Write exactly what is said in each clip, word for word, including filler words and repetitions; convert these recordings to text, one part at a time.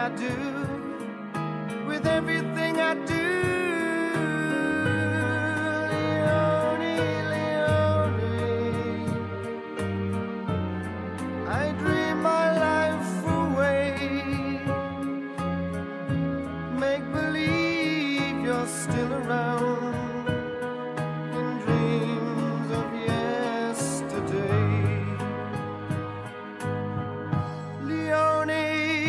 I do, with everything I do. Leone, Leone, I dream my life away. Make believe you're still around in dreams of yesterday. Leone,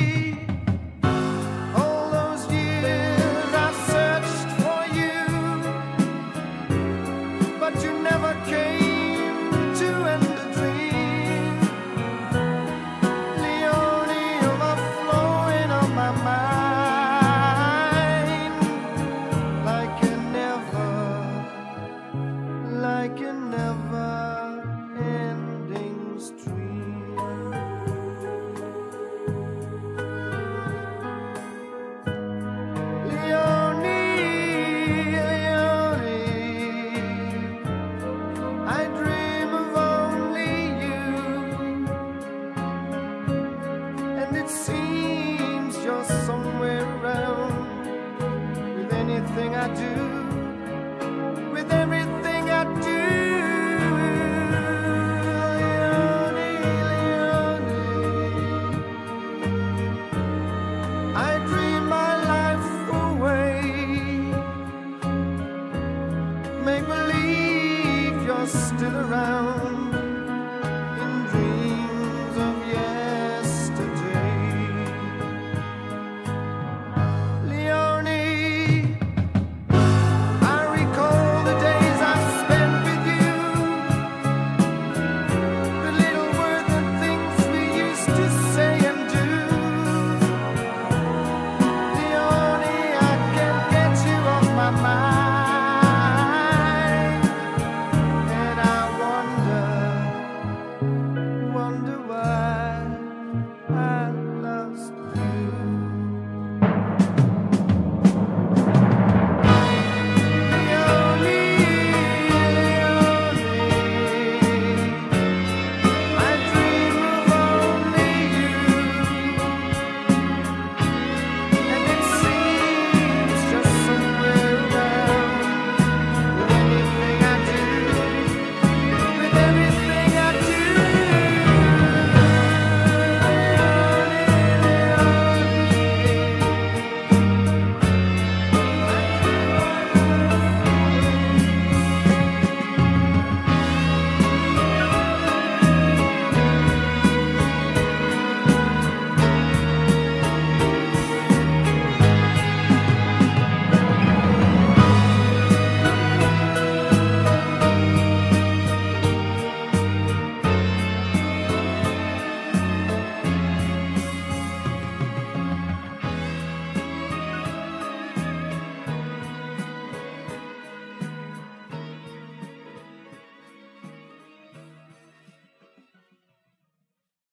all those years I searched for you, but you never came to end the dream. Leone, you're flowing on my mind like a never, like a never-ending stream. Leone, Leone, I dream of only you, and it seems you're somewhere around with anything I do, with everything I do. Leone, Leone, I dream my life away. Make believe you're still around